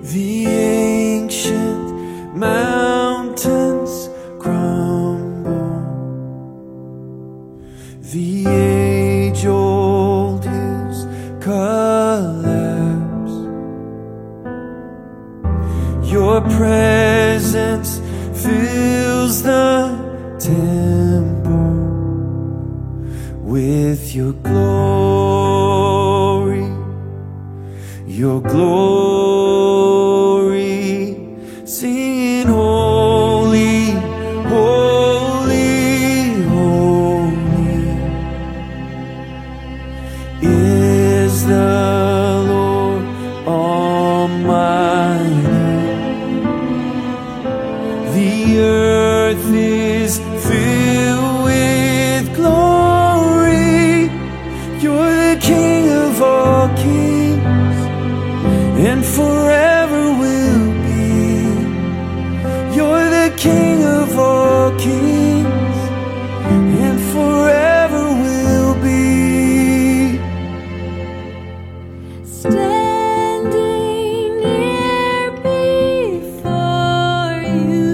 The ancient mountains crumble, the age-old hills collapse. Your presence fills the temple with your glory, your glory, singing holy, holy, holy is the Lord Almighty. The earth is filled with glory. You're the King of all kings, and forever will be. You're the King of all kings, and forever will be. Standing here before you,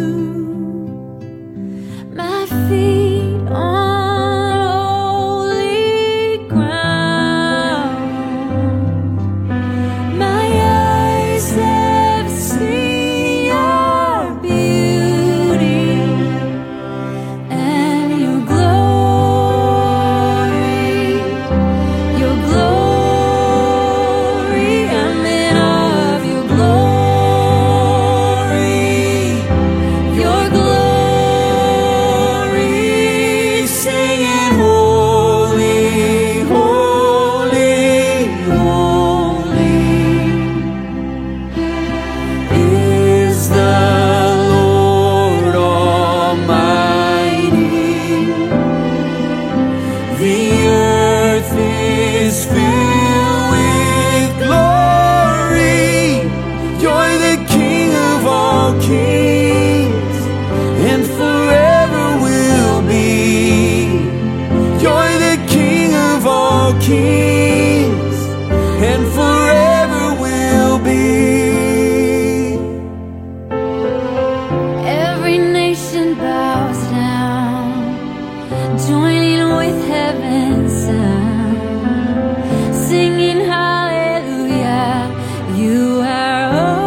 my feet on holy ground. My eyes have seen your beauty and your glory, your glory. I'm in awe of your glory, singing holy, holy, holy is the Lord Almighty. The earth is filled with glory. You're the King of all kings, and forever will be. You're the King of all kings, and forever will be. Every nation bows down, joining with heaven's sound, singing hallelujah. You are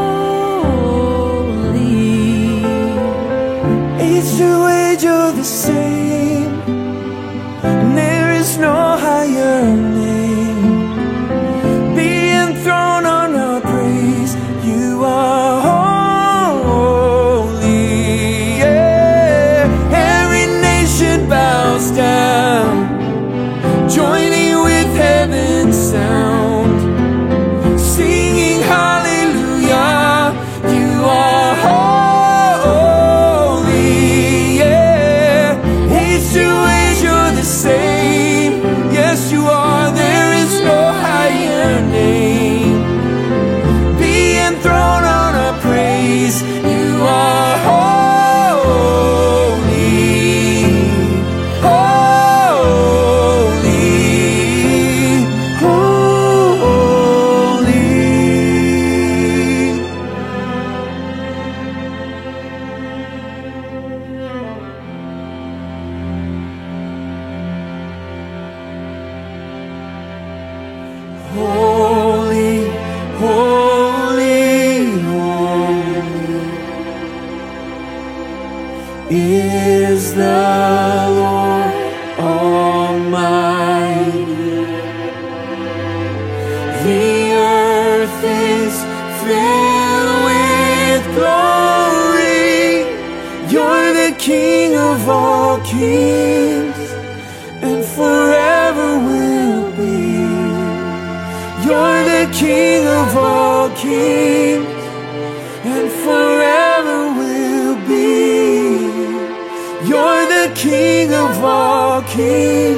holy. Age to age you're the same, and there is no higher name. Be enthroned on our praise. You are holy. Yeah. Every nation bows down, joining with heaven's sound, singing hallelujah. You are holy. Yeah. Age to age you're the same. Yes, you are. There is no higher name. Be enthroned on our praise. You are holy, holy, holy. Holy, holy, holy is the Lord Almighty. The earth is filled with glory. You're the King of all kings, and forever will be. You're the King of all kings, and forever will be. You're the King of all kings.